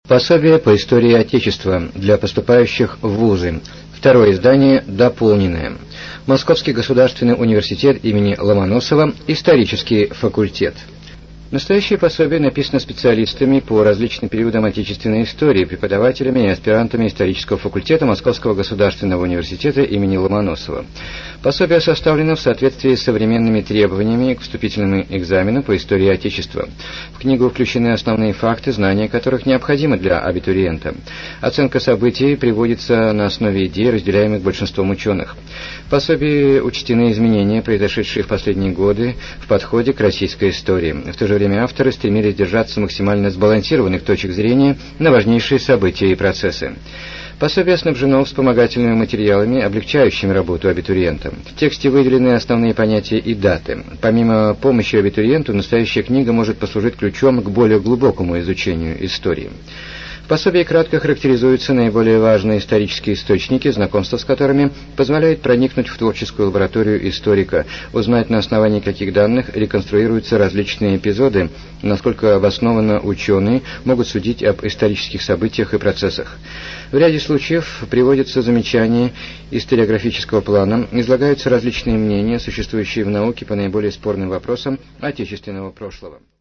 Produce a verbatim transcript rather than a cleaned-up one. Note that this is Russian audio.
Пособие по истории Отечества для поступающих в вузы. Второе издание дополненное. Московский государственный университет имени Ломоносова. Исторический факультет. Настоящее пособие написано специалистами по различным периодам отечественной истории, преподавателями и аспирантами исторического факультета Московского государственного университета имени Ломоносова. Пособие составлено в соответствии с современными требованиями к вступительному экзамену по истории Отечества. В книгу включены основные факты, знания которых необходимы для абитуриента. Оценка событий приводится на основе идей, разделяемых большинством ученых. В пособии учтены изменения, произошедшие в последние годы в подходе к российской истории. В то же время авторы стремились держаться максимально сбалансированных точек зрения на важнейшие события и процессы. Пособие снабжено вспомогательными материалами, облегчающими работу абитуриента. В тексте выделены основные понятия и даты. Помимо помощи абитуриенту, настоящая книга может послужить ключом к более глубокому изучению истории. В пособии кратко характеризуются наиболее важные исторические источники, знакомство с которыми позволяет проникнуть в творческую лабораторию историка, узнать, на основании каких данных реконструируются различные эпизоды, насколько обоснованно ученые могут судить об исторических событиях и процессах. В ряде случаев приводятся замечания историографического плана, излагаются различные мнения, существующие в науке по наиболее спорным вопросам отечественного прошлого.